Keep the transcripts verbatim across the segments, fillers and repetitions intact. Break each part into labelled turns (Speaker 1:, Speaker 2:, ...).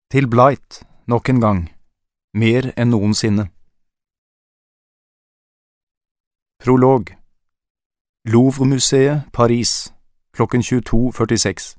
Speaker 1: Til Blight, nok en gang, mer enn noensinne. Prolog. Louvre-museet, Paris, klokken tjueto førtiseks.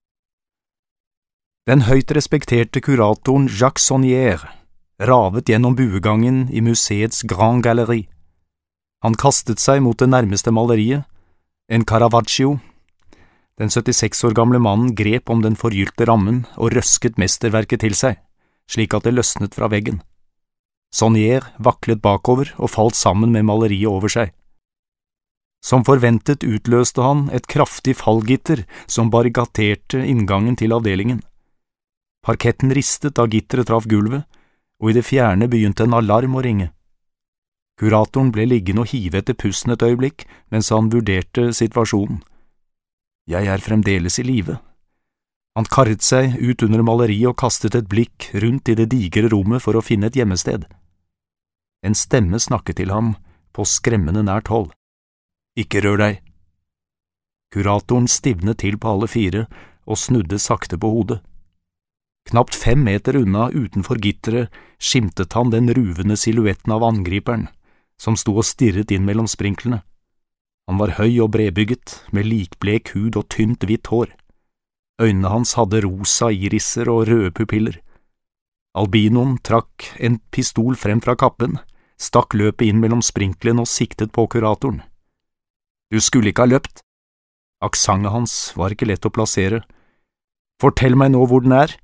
Speaker 1: Den høyt respekterte kuratoren Jacques Sonnier ravet gjennom buegangen i museets Grand Gallery. Han kastet seg mot det nærmeste maleriet, en Caravaggio. Den syttiseks år gamle mannen grep om den forgylte rammen og røsket mesterverket til seg, slik at det løsnet fra veggen. Sonnier vaklet bakover og falt sammen med maleriet over seg. Som forventet utløste han et kraftig fallgitter som barrikaderte inngangen til avdelingen. Parketten ristet da gitteret traff gulvet, og i det fjerne begynte en alarm å ringe. Kuratoren ble liggende og hive etter pusten et øyeblikk mens han vurderte situasjonen. Jeg er fremdeles i live. Han karret seg ut under maleriet og kastet et blikk rundt i det digre rommet for å finne et gjemmested. En stemme snakket til ham på skremmende nært hold. Ikke rør deg. Kuratoren stivnet til på alle fire og snudde sakte på hodet. Knapt fem meter unna utenfor gitteret skimtet han den ruvende silhuetten av angriperen, som sto og stirret inn mellom sprinklene. Han var høy og bredbygget, med likblek hud og tynt hvitt hår. Øynene hans hadde rosa iriser og røde pupiller. Albinoen trakk en pistol frem fra kappen, stakk løpet inn mellom sprinklene og siktet på kuratoren. Du skulle ikke ha løpt. Aksanget hans var ikke lett å plassere. Fortell meg nå hvor den er.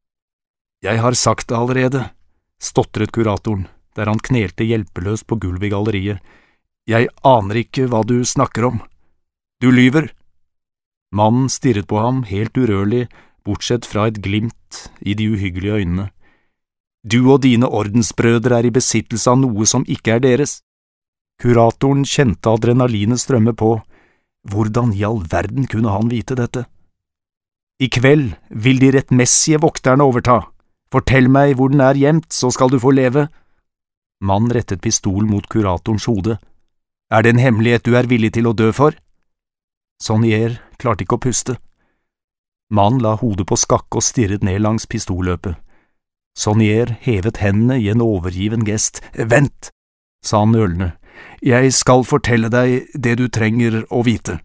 Speaker 1: Jeg har sagt det allerede, stotret kuratoren, der han knelte hjelpeløst på gulvet i galleriet. Jeg aner ikke hva du snakker om. Du lyver. Mannen stirret på ham helt urørlig, bortsett fra et glimt i de uhyggelige øynene. Du og dine ordensbrødre er i besittelse av noe som ikke er deres. Kuratoren kjente adrenalinet strømme på. Hvordan i all verden kunne han vite dette? I kveld vil de rettmessige vokterne overta. Fortell meg hvor den er gjemt, så skal du få leve. Mannen rettet pistol mot kuratorens hode. Er det en hemmelighet du er villig til å dø for? Sonnier klarte ikke å puste. Mannen la hodet på skakke og stirret ned langs pistolløpet. Sonnier hevet hendene i en overgiven gest. Vent, sa han nølende. Jeg skal fortelle deg det du trenger å vite.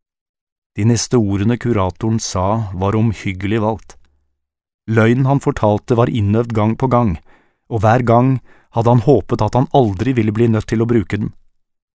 Speaker 1: De neste ordene kuratoren sa var omhyggelig valgt. Løgnen han fortalte var innøvd gang på gang, og hver gang hadde han håpet at han aldri ville bli nødt til å bruke den.